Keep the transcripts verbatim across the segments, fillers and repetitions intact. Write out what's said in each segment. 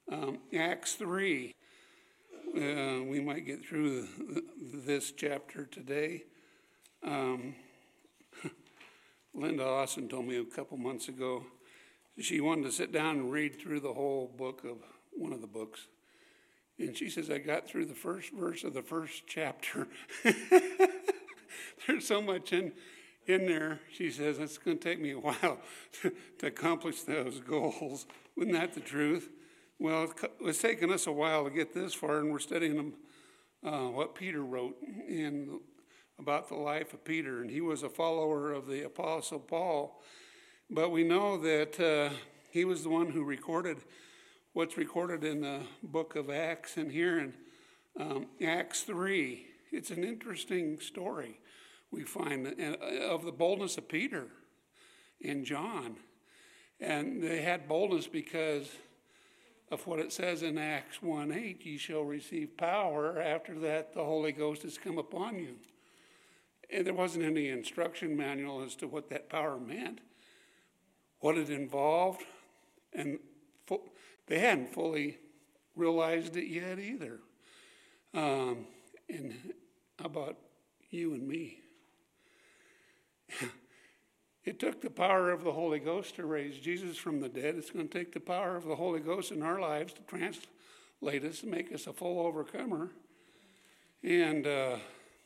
Um, Acts three. Uh, we might get through this chapter today. Um, Linda Austin told me a couple months ago she wanted to sit down and read through the whole book of one of the books. And she says, I got through the first verse of the first chapter. There's so much in in there. She says, it's going to take me a while to, to accomplish those goals. Isn't that the truth? Well, it's taken us a while to get this far, and we're studying them, uh, what Peter wrote in about the life of Peter. And he was a follower of the Apostle Paul. But we know that uh, he was the one who recorded what's recorded in the book of Acts. And here in um, Acts three, it's an interesting story we find of the boldness of Peter and John. And they had boldness because of what it says in Acts one eight, ye shall receive power. After that, the Holy Ghost has come upon you. And there wasn't any instruction manual as to what that power meant, what it involved, and fu- they hadn't fully realized it yet either. Um, and how about you and me? It took the power of the Holy Ghost to raise Jesus from the dead. It's going to take the power of the Holy Ghost in our lives to translate us and make us a full overcomer. And uh,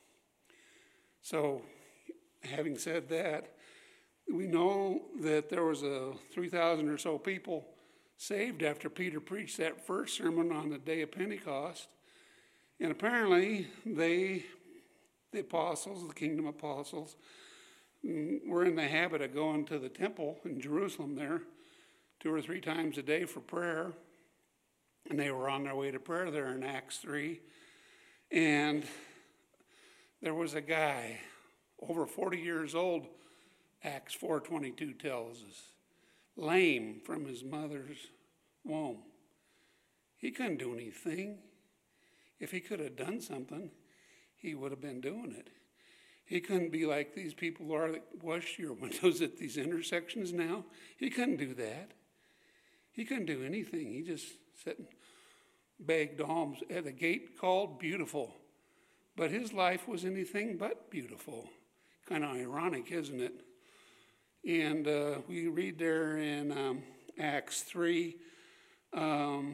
so, having said that, we know that there was a three thousand or so people saved after Peter preached that first sermon on the day of Pentecost. And apparently, they, the apostles, the kingdom apostles, were in the habit of going to the temple in Jerusalem there two or three times a day for prayer. And they were on their way to prayer there in Acts three. And there was a guy, over forty years old, Acts four twenty-two tells us, lame from his mother's womb. He couldn't do anything. If he could have done something, he would have been doing it. He couldn't be like these people are that wash your windows at these intersections now. He couldn't do that. He couldn't do anything. He just sat and begged alms at a gate called Beautiful. But his life was anything but beautiful. Kind of ironic, isn't it? And uh, we read there in um, Acts three, um,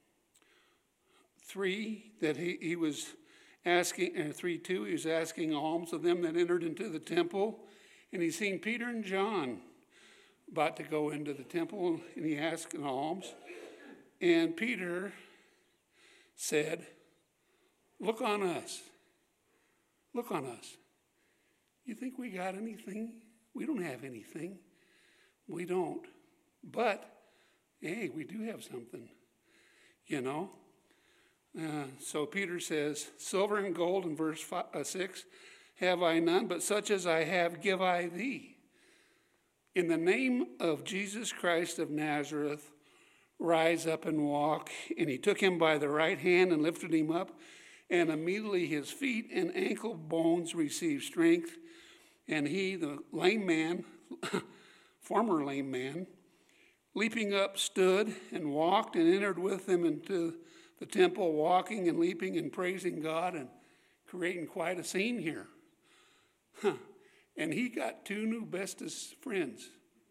three that he, he was asking, uh, three two, he was asking alms of them that entered into the temple. And he's seen Peter and John about to go into the temple, and he asked an alms. And Peter said, look on us. Look on us. You think we got anything? We don't have anything. We don't. But, hey, we do have something, you know. Uh, so Peter says, silver and gold in verse five, uh, six, have I none, but such as I have give I thee. In the name of Jesus Christ of Nazareth, rise up and walk. And he took him by the right hand and lifted him up, and immediately his feet and ankle bones received strength. And he, the lame man, former lame man, leaping up, stood and walked and entered with them into the temple, walking and leaping and praising God and creating quite a scene here. Huh. And he got two new bestest friends,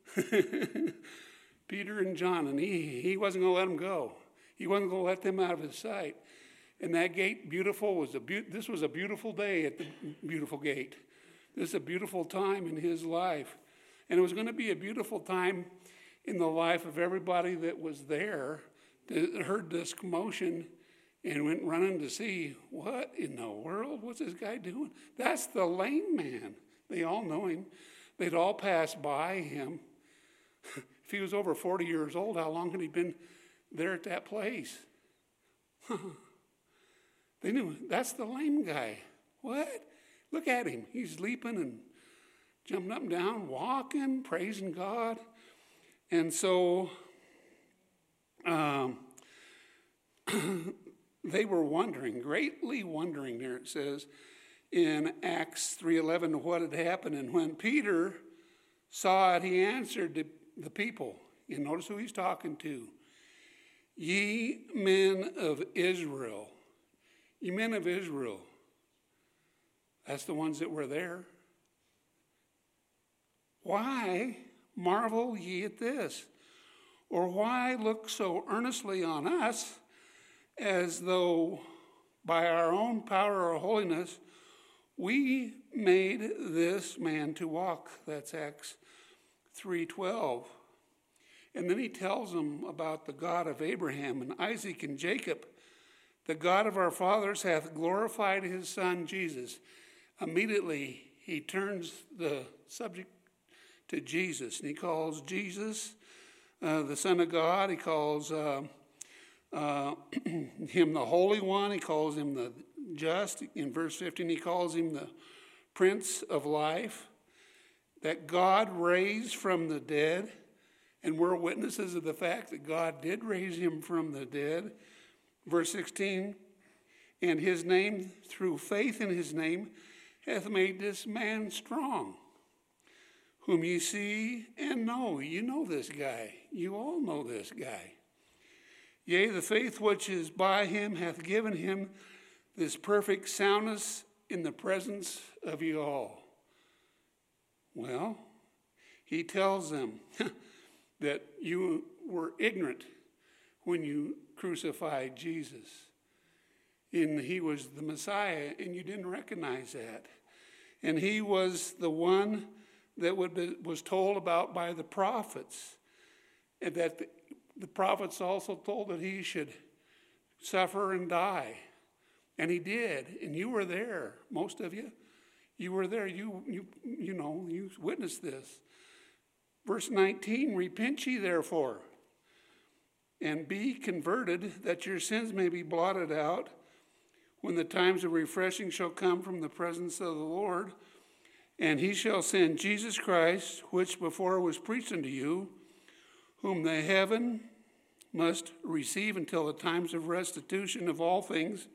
Peter and John, and he, he wasn't going to let them go. He wasn't going to let them out of his sight. And that gate, beautiful, was a be- this was a beautiful day at the beautiful gate. This is a beautiful time in his life. And it was going to be a beautiful time in the life of everybody that was there that heard this commotion and went running to see, what in the world? What's this guy doing? That's the lame man. They all know him. They'd all passed by him. If he was over forty years old, how long had he been there at that place? They knew, that's the lame guy. What? Look at him. He's leaping and jumping up and down, walking, praising God. And so um, they were wondering, greatly wondering there, it says in Acts three eleven, what had happened. And when Peter saw it, he answered the, the people. You notice who he's talking to. Ye men of Israel. Ye men of Israel. That's the ones that were there. Why marvel ye at this? Or why look so earnestly on us, as though by our own power or holiness we made this man to walk? That's Acts three twelve. And then he tells them about the God of Abraham and Isaac and Jacob. The God of our fathers hath glorified his son Jesus. Immediately he turns the subject to Jesus, and he calls Jesus uh, the Son of God. He calls uh, uh, him the Holy One. He calls him the Just. In verse fifteen, he calls him the Prince of Life. That God raised from the dead, and we're witnesses of the fact that God did raise him from the dead. Verse sixteen, and his name, through faith in his name, hath made this man strong, whom ye see and know. You know this guy. You all know this guy. Yea, the faith which is by him hath given him this perfect soundness in the presence of you all. Well, he tells them that you were ignorant when you crucified Jesus. And he was the Messiah, and you didn't recognize that. And he was the one that would be, was told about by the prophets. And that the, the prophets also told that he should suffer and die. And he did. And you were there, most of you. You were there. You, you, you know, you witnessed this. Verse nineteen, repent ye therefore, and be converted, that your sins may be blotted out, when the times of refreshing shall come from the presence of the Lord. And he shall send Jesus Christ, which before was preached unto you, whom the heaven must receive until the times of restitution of all things,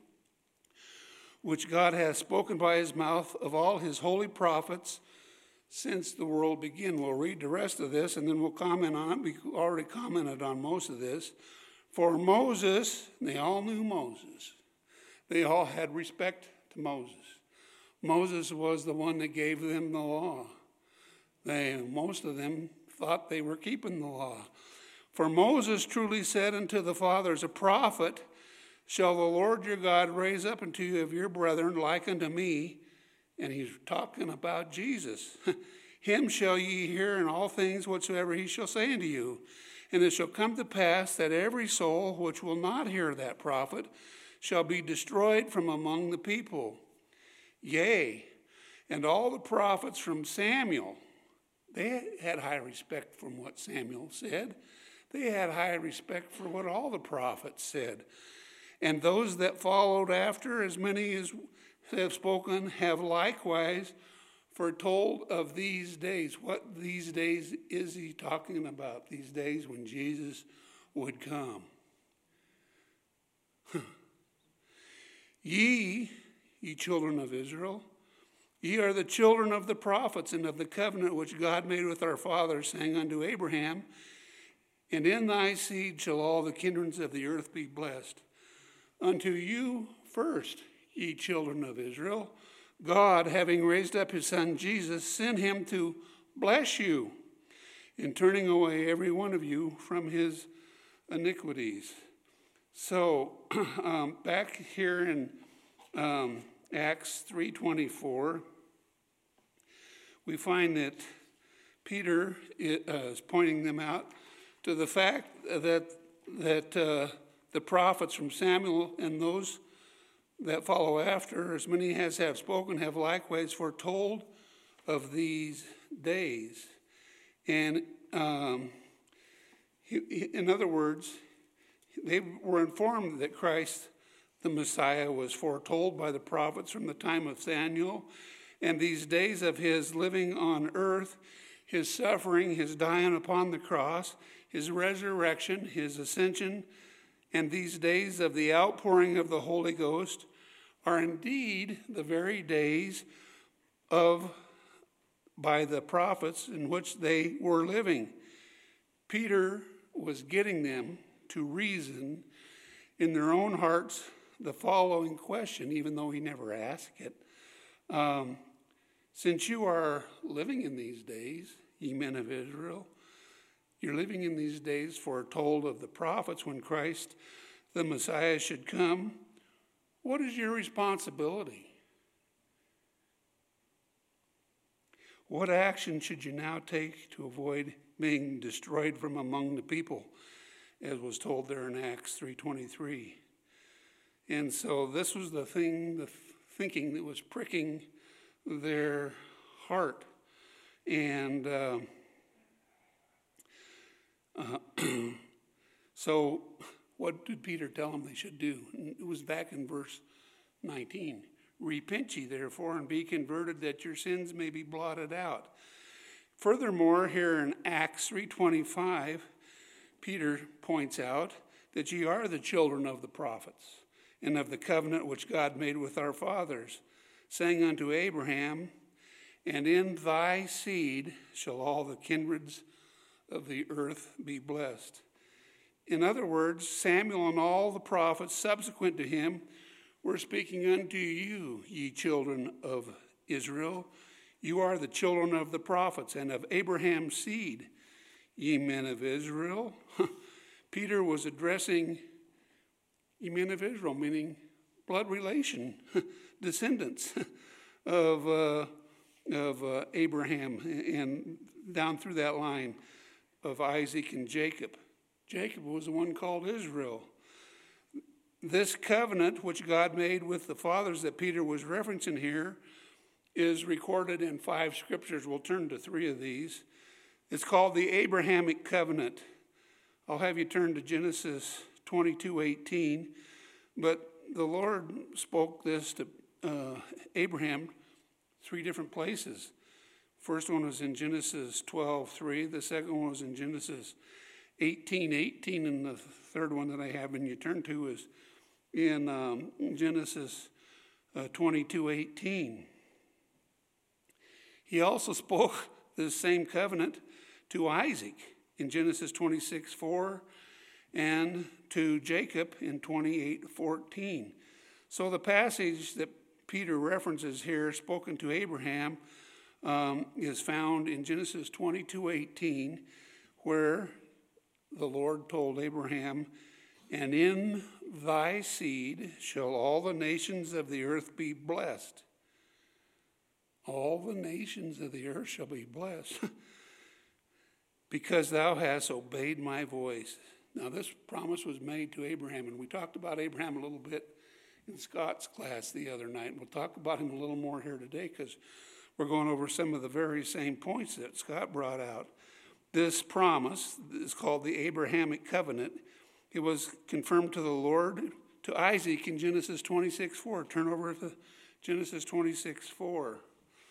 which God hath spoken by his mouth of all his holy prophets since the world began. We'll read the rest of this, and then we'll comment on it. We already commented on most of this. For Moses, they all knew Moses. They all had respect to Moses. Moses was the one that gave them the law. They, most of them thought they were keeping the law. For Moses truly said unto the fathers, a prophet shall the Lord your God raise up unto you of your brethren like unto me. And he's talking about Jesus. Him shall ye hear in all things whatsoever he shall say unto you. And it shall come to pass that every soul which will not hear that prophet shall be destroyed from among the people. Yea, and all the prophets from Samuel, they had high respect from what Samuel said. They had high respect for what all the prophets said. And those that followed after, as many as have spoken, have likewise foretold of these days. What these days is he talking about? These days when Jesus would come. Ye, ye children of Israel, ye are the children of the prophets and of the covenant which God made with our fathers, saying unto Abraham, and in thy seed shall all the kindreds of the earth be blessed. Unto you first, ye children of Israel, God, having raised up his son Jesus, sent him to bless you in turning away every one of you from his iniquities. So um, back here in um, Acts three twenty-four, we find that Peter is pointing them out to the fact that that uh, the prophets from Samuel and those that follow after, as many as have spoken, have likewise foretold of these days. And um, he, in other words, they were informed that Christ, the Messiah, was foretold by the prophets from the time of Samuel. And these days of his living on earth, his suffering, his dying upon the cross, his resurrection, his ascension, and these days of the outpouring of the Holy Ghost are indeed the very days of, by the prophets in which they were living. Peter was getting them to reason in their own hearts the following question, even though he never asked it. Um, Since you are living in these days, ye men of Israel, you're living in these days foretold of the prophets when Christ, the Messiah, should come, what is your responsibility? What action should you now take to avoid being destroyed from among the people, as was told there in Acts three twenty-three? And so this was the thing, the thinking that was pricking their heart. And uh, uh, so what did Peter tell them they should do? It was back in verse nineteen. Repent ye therefore and be converted, that your sins may be blotted out. Furthermore, here in Acts three twenty-five, Peter points out that ye are the children of the prophets, and of the covenant which God made with our fathers, saying unto Abraham, and in thy seed shall all the kindreds of the earth be blessed. In other words, Samuel and all the prophets subsequent to him were speaking unto you, ye children of Israel. You are the children of the prophets and of Abraham's seed, ye men of Israel. Peter was addressing ye men of Israel, meaning blood relation, descendants of uh, of uh, Abraham, and down through that line of Isaac and Jacob. Jacob was the one called Israel. This covenant which God made with the fathers that Peter was referencing here is recorded in five scriptures. We'll turn to three of these. It's called the Abrahamic covenant. I'll have you turn to Genesis twenty-two eighteen. But the Lord spoke this to uh, Abraham three different places. First one was in Genesis twelve three. The second one was in Genesis eighteen eighteen. And the third one that I have and you turn to is in um, Genesis uh, twenty-two eighteen. He also spoke this same covenant to Isaac in Genesis twenty-six four and to Jacob in twenty-eight fourteen. So the passage that Peter references here, spoken to Abraham, um, is found in Genesis twenty-two eighteen, where the Lord told Abraham, and in thy seed shall all the nations of the earth be blessed. All the nations of the earth shall be blessed because thou hast obeyed my voice. Now this promise was made to Abraham, and we talked about Abraham a little bit in Scott's class the other night. We'll talk about him a little more here today because we're going over some of the very same points that Scott brought out. This promise is called the Abrahamic covenant. It was confirmed to the Lord, to Isaac in Genesis twenty-six four. Turn over to Genesis twenty-six four.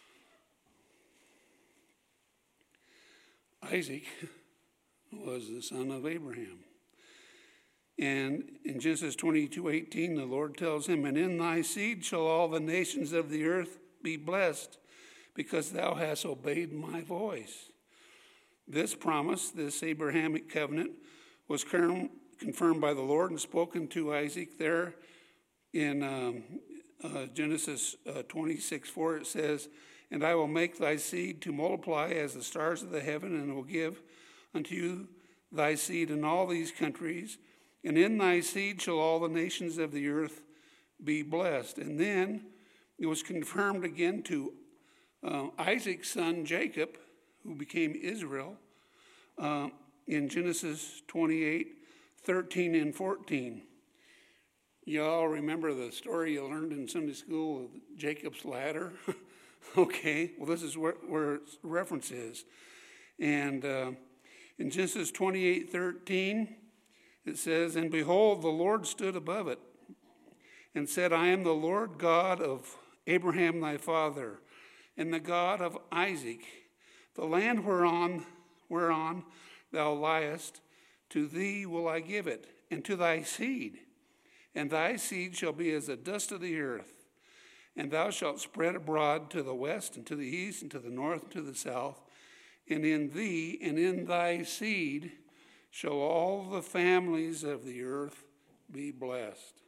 Isaac was the son of Abraham. And in Genesis twenty-two eighteen, the Lord tells him, and in thy seed shall all the nations of the earth be blessed, because thou hast obeyed my voice. This promise, this Abrahamic covenant, was confirmed by the Lord and spoken to Isaac there in um, uh, Genesis uh, twenty-six four. It says, and I will make thy seed to multiply as the stars of the heaven, and will give unto you thy seed in all these countries, and in thy seed shall all the nations of the earth be blessed. And then it was confirmed again to uh, Isaac's son Jacob, who became Israel, uh, in Genesis twenty-eight thirteen and fourteen. You all remember the story you learned in Sunday school of Jacob's ladder? Okay, well, this is where, where its reference is. And uh, in Genesis twenty-eight thirteen, it says, and behold, the Lord stood above it and said, I am the Lord God of Abraham thy father, and the God of Isaac. The land whereon, whereon thou liest, to thee will I give it, and to thy seed. And thy seed shall be as the dust of the earth. And thou shalt spread abroad to the west, and to the east, and to the north, and to the south. And in thee and in thy seed shall all the families of the earth be blessed.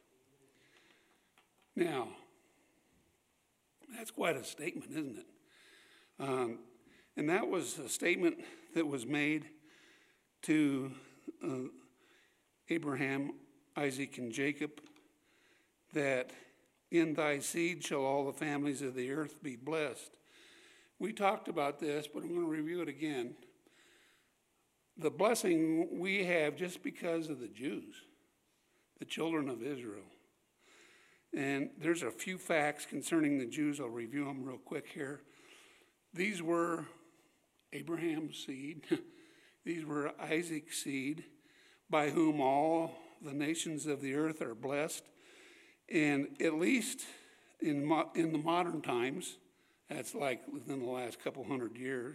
Now, that's quite a statement, isn't it? Um, and that was a statement that was made to uh, Abraham, Isaac, and Jacob, that in thy seed shall all the families of the earth be blessed. We talked about this, but I'm going to review it again. The blessing we have just because of the Jews, the children of Israel. And there's a few facts concerning the Jews. I'll review them real quick here. These were Abraham's seed. These were Isaac's seed, by whom all the nations of the earth are blessed. And at least in mo- in the modern times, that's like within the last couple hundred years,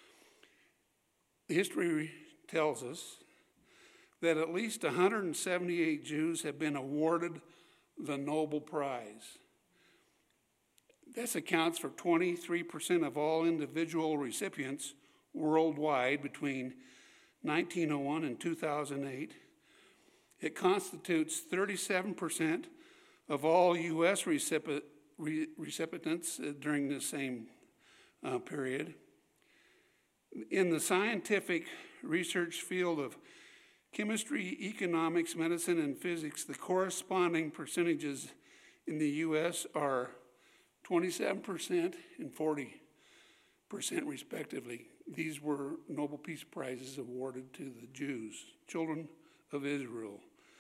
history tells us that at least one hundred seventy-eight Jews have been awarded the Nobel Prize. This accounts for twenty-three percent of all individual recipients worldwide between nineteen oh one and two thousand eight. It constitutes thirty-seven percent of all U S recipient, re, recipients uh, during the same uh, period. In the scientific research field of chemistry, economics, medicine, and physics, the corresponding percentages in the U S are twenty-seven percent and forty percent respectively. These were Nobel Peace Prizes awarded to the Jews, children of Israel.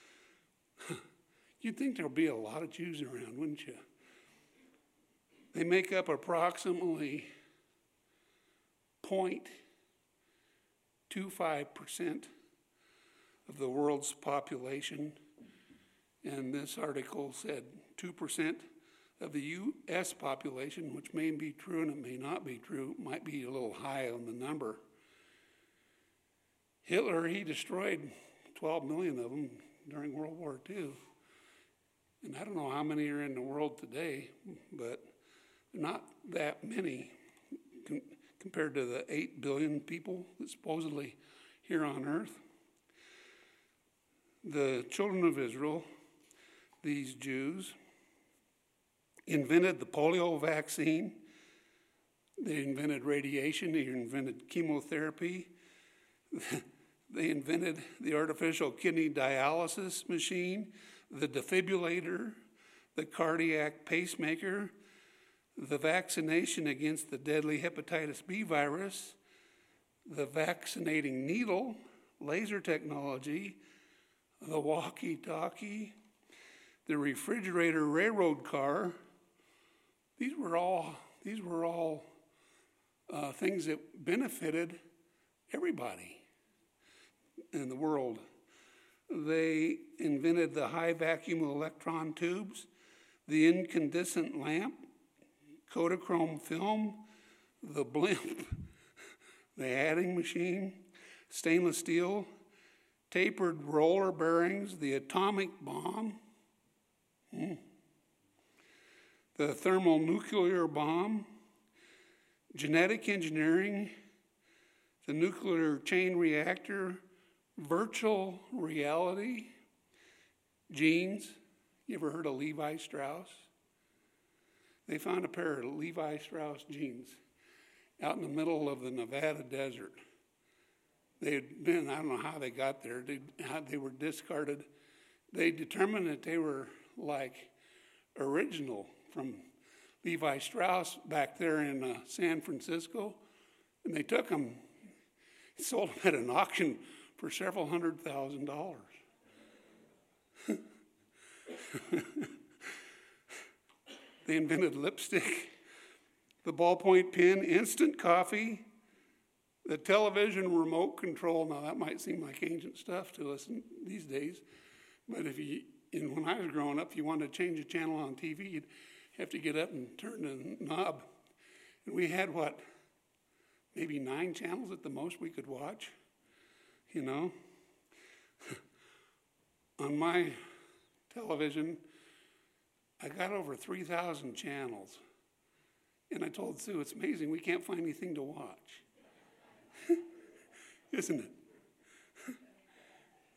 You'd think there'll be a lot of Jews around, wouldn't you? They make up approximately zero point two five percent of the world's population. And this article said two percent of the U S population, which may be true and it may not be true, might be a little high on the number. Hitler, he destroyed twelve million of them during World War Two. And I don't know how many are in the world today, but not that many com- compared to the eight billion people that supposedly here on earth. The children of Israel, these Jews, invented the polio vaccine. They invented radiation. They invented chemotherapy. They invented the artificial kidney dialysis machine, the defibrillator, the cardiac pacemaker, the vaccination against the deadly hepatitis B virus, the vaccinating needle, laser technology, the walkie-talkie, the refrigerator railroad car. These were all these were all uh, things that benefited everybody in the world. They invented the high vacuum electron tubes, the incandescent lamp, Kodachrome film, the blimp, the adding machine, stainless steel, tapered roller bearings, the atomic bomb, hmm, the thermonuclear bomb, genetic engineering, the nuclear chain reactor, virtual reality, jeans. You ever heard of Levi Strauss? They found a pair of Levi Strauss jeans out in the middle of the Nevada desert. They had been, I don't know how they got there, they, how they were discarded. They determined that they were like original from Levi Strauss back there in uh, San Francisco. And they took them, sold them at an auction for several hundred thousand dollars. They invented lipstick, the ballpoint pen, instant coffee, the television remote control. Now that might seem like ancient stuff to us in, these days, but if you, and when I was growing up, if you wanted to change a channel on T V, you'd have to get up and turn the knob. And we had what, maybe nine channels at the most we could watch, you know. On my television, I got over three thousand channels. And I told Sue, it's amazing, we can't find anything to watch. Isn't it?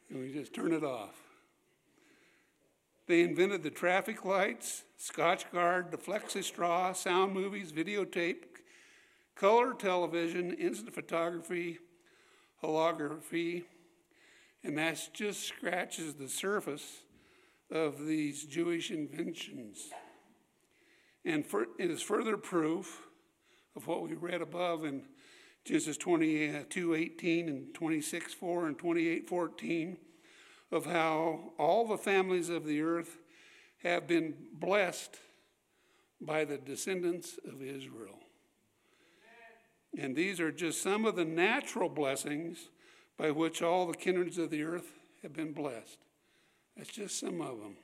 and we just turn it off. They invented the traffic lights, Scotch Guard, the Flexi Straw, sound movies, videotape, color television, instant photography, holography, and that just scratches the surface of these Jewish inventions. And for, it is further proof of what we read above in Genesis twenty-two eighteen and twenty-six four and twenty-eight fourteen, of how all the families of the earth have been blessed by the descendants of Israel. And these are just some of the natural blessings by which all the kindreds of the earth have been blessed. That's just some of them.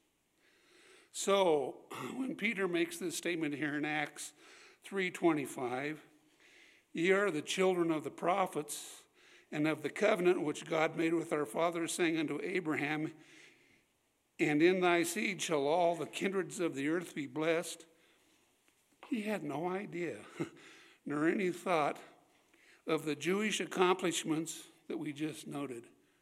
So when Peter makes this statement here in Acts three twenty-five, ye are the children of the prophets and of the covenant which God made with our fathers, saying unto Abraham, and in thy seed shall all the kindreds of the earth be blessed. He had no idea, nor any thought of the Jewish accomplishments that we just noted.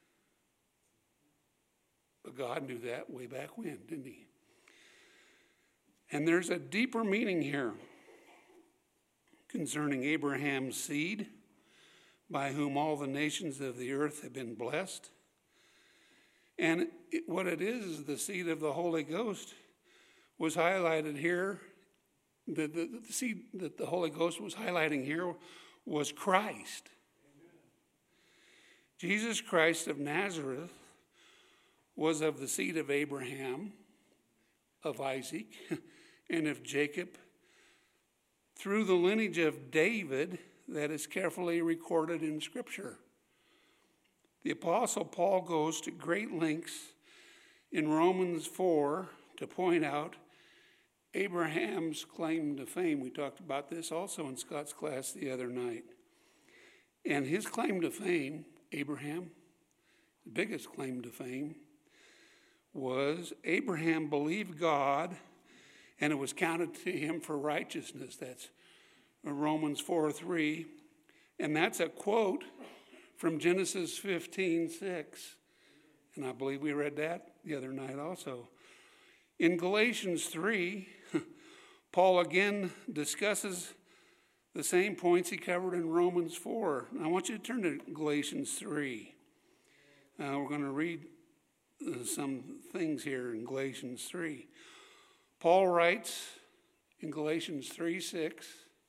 But God knew that way back when, didn't he? And there's a deeper meaning here concerning Abraham's seed, by whom all the nations of the earth have been blessed. And it, what it is, is the seed of the Holy Ghost was highlighted here. The, the, the seed that the Holy Ghost was highlighting here was Christ. Amen. Jesus Christ of Nazareth was of the seed of Abraham, of Isaac, and of Jacob, through the lineage of David that is carefully recorded in Scripture. The Apostle Paul goes to great lengths in Romans four to point out Abraham's claim to fame. We talked about this also in Scott's class the other night. And his claim to fame, Abraham, the biggest claim to fame, was Abraham believed God, and it was counted to him for righteousness. That's Romans four three. And that's a quote from Genesis fifteen six. And I believe we read that the other night also. In Galatians three, Paul again discusses the same points he covered in Romans four. And I want you to turn to Galatians three. Uh, we're going to read uh, some things here in Galatians three. Paul writes in Galatians three six,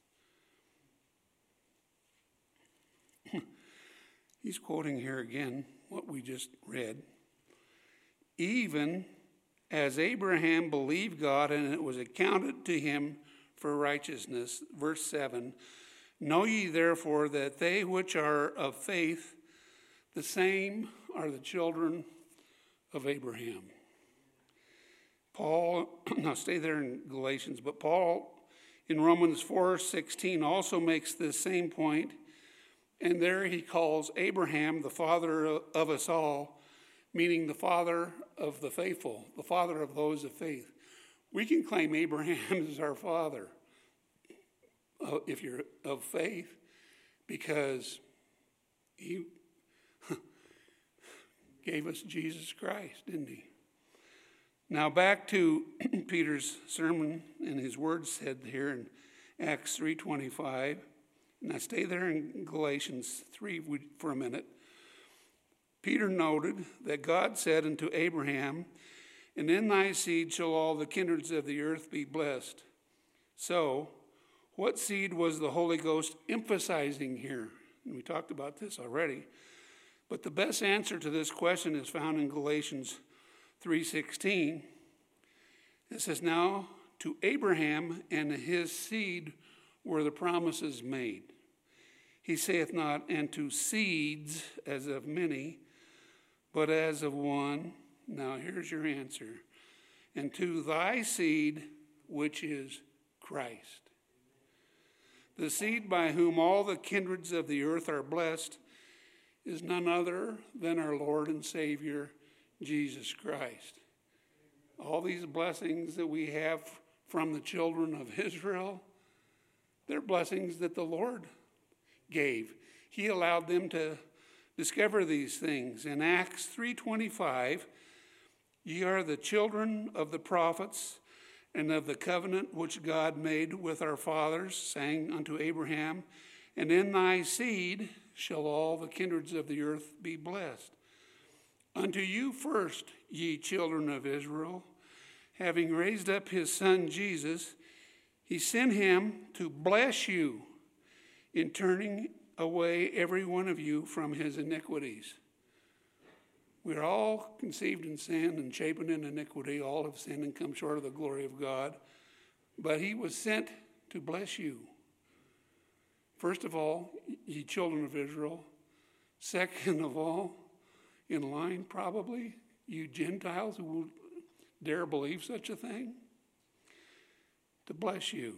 he's quoting here again what we just read. Even as Abraham believed God, and it was accounted to him for righteousness. Verse seven, know ye therefore that they which are of faith, the same are the children of Abraham. Paul, now stay there in Galatians, but Paul in Romans four sixteen also makes this same point, and there he calls Abraham the father of us all, meaning the father of the faithful, the father of those of faith. We can claim Abraham as our father uh, if you're of faith, because he gave us Jesus Christ, didn't he? Now back to Peter's sermon and his words said here in Acts three twenty-five. Now stay there in Galatians three for a minute. Peter noted that God said unto Abraham, and in thy seed shall all the kindreds of the earth be blessed. So, what seed was the Holy Ghost emphasizing here? And we talked about this already. But the best answer to this question is found in Galatians three sixteen. It says, now to Abraham and his seed were the promises made. He saith not, and to seeds as of many, but as of one. Now here's your answer. And to thy seed, which is Christ. The seed by whom all the kindreds of the earth are blessed is none other than our Lord and Savior, Jesus Christ. All these blessings that we have from the children of Israel, they're blessings that the Lord gave. He allowed them to, discover these things. In Acts three twenty-five, ye are the children of the prophets and of the covenant which God made with our fathers, saying unto Abraham, and in thy seed shall all the kindreds of the earth be blessed. Unto you first, ye children of Israel, having raised up his son Jesus, he sent him to bless you in turning away every one of you from his iniquities. We are all conceived in sin and shapen in iniquity. All have sinned and come short of the glory of God. But he was sent to bless you. First of all, ye children of Israel. Second of all, in line probably, you Gentiles who will dare believe such a thing. To bless you.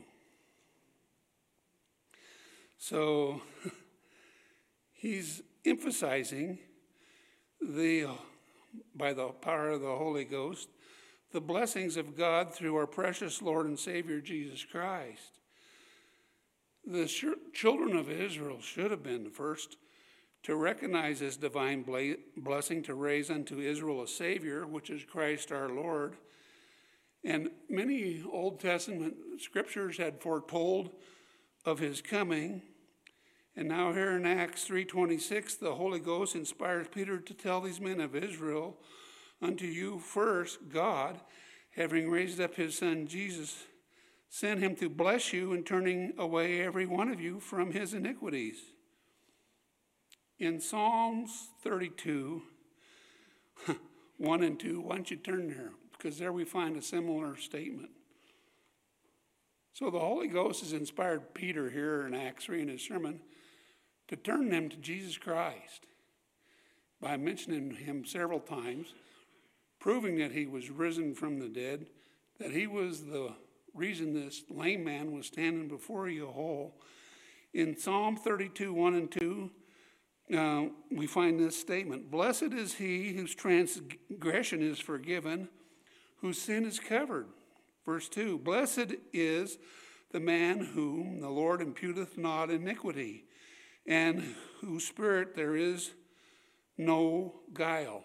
So he's emphasizing the, by the power of the Holy Ghost, the blessings of God through our precious Lord and Savior Jesus Christ. The sh- children of Israel should have been the first to recognize this divine bla- blessing to raise unto Israel a Savior, which is Christ our Lord. And many Old Testament scriptures had foretold of his coming. And now here in Acts three twenty-six, the Holy Ghost inspires Peter to tell these men of Israel, unto you first, God, having raised up his son Jesus, sent him to bless you in turning away every one of you from his iniquities. In Psalms thirty-two, one and two, why don't you turn there? Because there we find a similar statement. So the Holy Ghost has inspired Peter here in Acts three in his sermon to turn them to Jesus Christ by mentioning him several times, proving that he was risen from the dead, that he was the reason this lame man was standing before you whole. In Psalm thirty-two, one and two, uh, we find this statement, blessed is he whose transgression is forgiven, whose sin is covered. Verse two, blessed is the man whom the Lord imputeth not iniquity, and whose spirit there is no guile.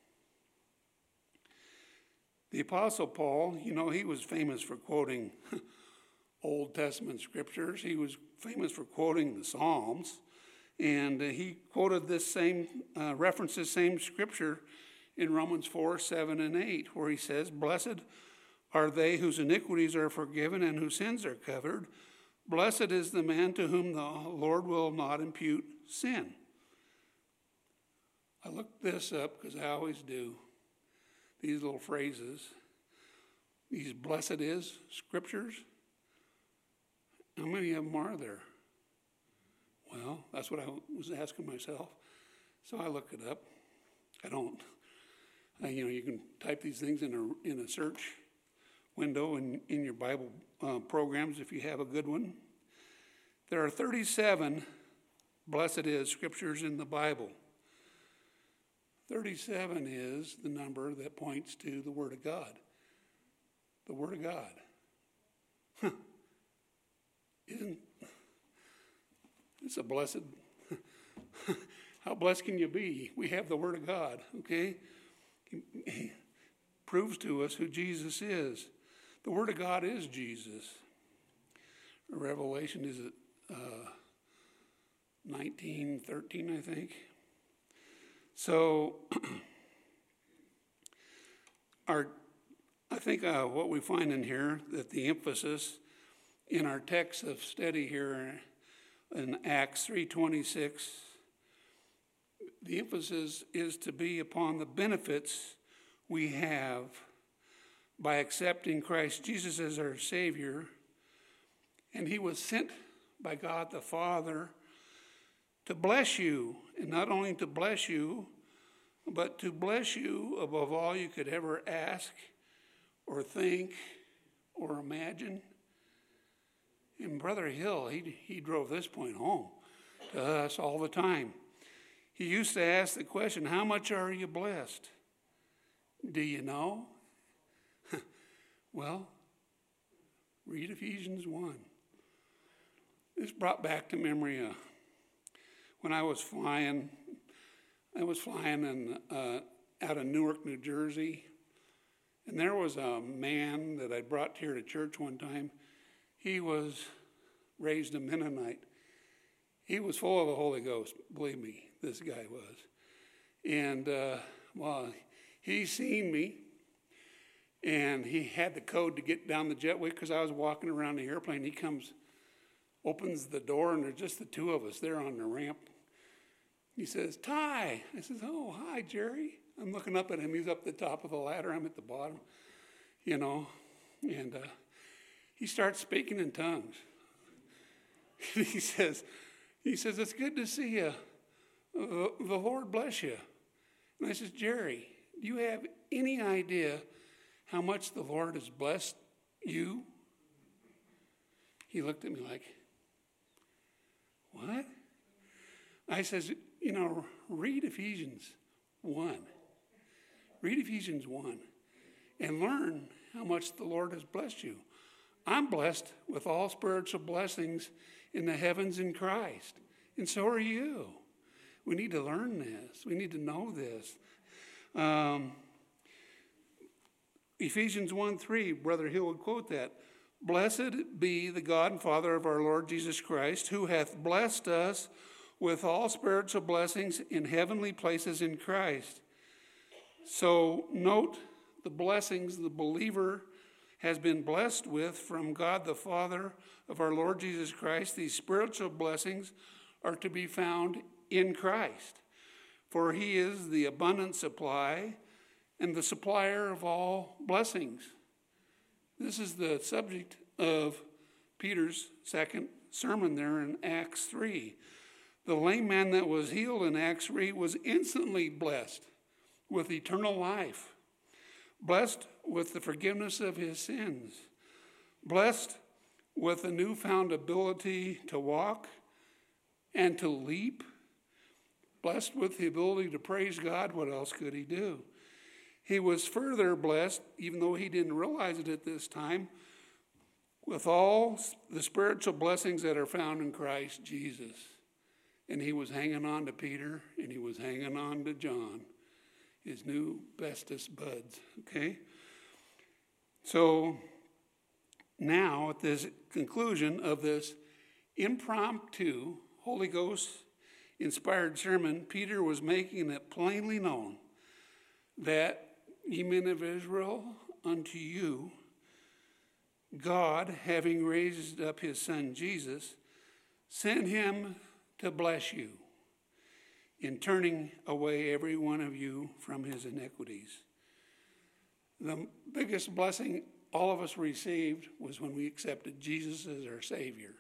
The Apostle Paul, you know, he was famous for quoting Old Testament scriptures. He was famous for quoting the Psalms. And uh, he quoted this same, uh, referenced this same scripture in Romans four, seven, and eight, where he says, blessed are they whose iniquities are forgiven and whose sins are covered. Blessed is the man to whom the Lord will not impute sin. I looked this up because I always do. These little phrases, these blessed is scriptures. How many of them are there? Well, that's what I was asking myself. So I looked it up. I don't, I, you know, you can type these things in a in a search window in, in your Bible uh, programs if you have a good one. There are thirty-seven blessed is scriptures in the Bible. thirty-seven is the number that points to the Word of God. The Word of God. Huh. Isn't, it's a blessed, how blessed can you be? We have the Word of God, okay? He proves to us who Jesus is. The Word of God is Jesus. Revelation is it uh, nineteen thirteen, I think. So, our, I think uh, what we find in here, that the emphasis in our text of study here in Acts three twenty-six, the emphasis is to be upon the benefits we have by accepting Christ Jesus as our Savior. And he was sent by God the Father to bless you, and not only to bless you, but to bless you above all you could ever ask or think or imagine. And Brother Hill, he, he drove this point home to us all the time. He used to ask the question, how much are you blessed? Do you know? Well, read Ephesians one. This brought back to memory uh, when I was flying I was flying in, uh, out of Newark, New Jersey, and there was a man that I brought here to church one time. He was raised a Mennonite. He was full of the Holy Ghost, believe me, this guy was. And, uh, well, he seen me, and he had the code to get down the jetway because I was walking around the airplane. He comes, opens the door, and there's just the two of us there on the ramp. He says, Ty. I says, oh, hi, Jerry. I'm looking up at him. He's up the top of the ladder. I'm at the bottom, you know. And uh, he starts speaking in tongues. he says, he says, it's good to see you. The, the Lord bless you. And I says, Jerry, do you have any idea how much the Lord has blessed you? He looked at me like, what? I says, you know, read Ephesians one. Read Ephesians one and learn how much the Lord has blessed you. I'm blessed with all spiritual blessings in the heavens in Christ. And so are you. We need to learn this. We need to know this. Um, Ephesians one three, Brother Hill would quote that. Blessed be the God and Father of our Lord Jesus Christ, who hath blessed us with all spiritual blessings in heavenly places in Christ. So note the blessings the believer has been blessed with from God the Father of our Lord Jesus Christ. These spiritual blessings are to be found in Christ, for he is the abundant supply and the supplier of all blessings. This is the subject of Peter's second sermon there in Acts three. The lame man that was healed in Acts three was instantly blessed with eternal life, blessed with the forgiveness of his sins, blessed with a newfound ability to walk and to leap, blessed with the ability to praise God. What else could he do? He was further blessed, even though he didn't realize it at this time, with all the spiritual blessings that are found in Christ Jesus. And he was hanging on to Peter, and he was hanging on to John, his new bestest buds, okay? So now, at this conclusion of this impromptu Holy Ghost inspired sermon, Peter was making it plainly known that, ye men of Israel, unto you, God, having raised up his son Jesus, sent him to bless you in turning away every one of you from his iniquities. The biggest blessing all of us received was when we accepted Jesus as our Savior.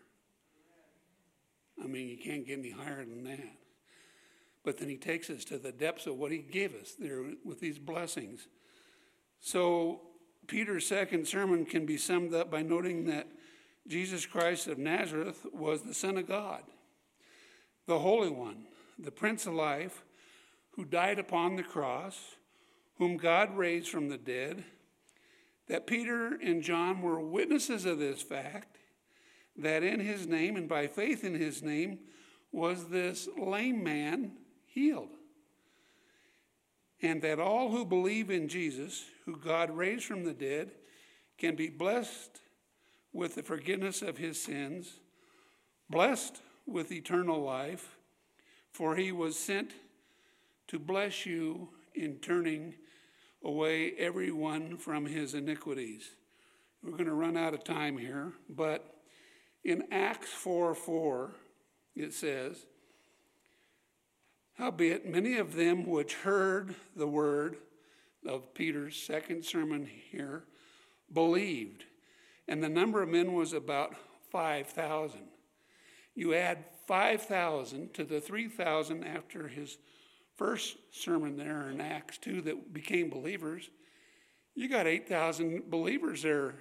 I mean, you can't get any higher than that. But then he takes us to the depths of what he gave us there with these blessings. So Peter's second sermon can be summed up by noting that Jesus Christ of Nazareth was the Son of God, the Holy One, the Prince of Life, who died upon the cross, whom God raised from the dead, that Peter and John were witnesses of this fact, that in his name and by faith in his name was this lame man healed. And that all who believe in Jesus, who God raised from the dead, can be blessed with the forgiveness of his sins, blessed with eternal life, for he was sent to bless you in turning away everyone from his iniquities. We're going to run out of time here, but in Acts four four, it says, howbeit many of them which heard the word of Peter's second sermon here believed, and the number of men was about five thousand. You add five thousand to the three thousand after his first sermon there in Acts two that became believers, you got eight thousand believers there.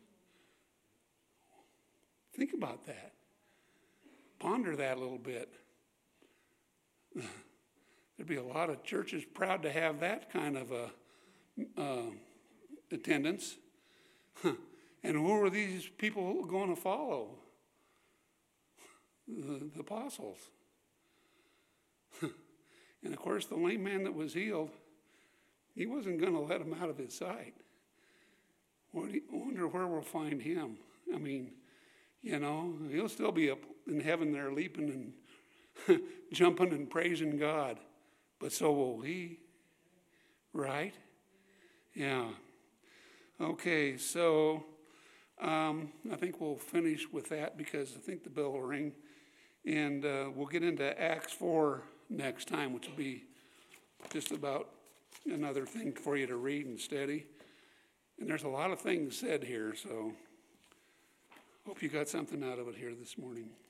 Think about that. Ponder that a little bit. There'd be a lot of churches proud to have that kind of a uh, attendance. And who are these people going to follow? The, the apostles. And of course, the lame man that was healed, he wasn't going to let him out of his sight. What do you, I wonder where we'll find him. I mean, you know, he'll still be up in heaven there leaping and jumping and praising God. But so will he, right? Yeah. Okay, so um, I think we'll finish with that because I think the bell will ring. And uh, we'll get into Acts four next time, which will be just about another thing for you to read and study. And there's a lot of things said here, so hope you got something out of it here this morning.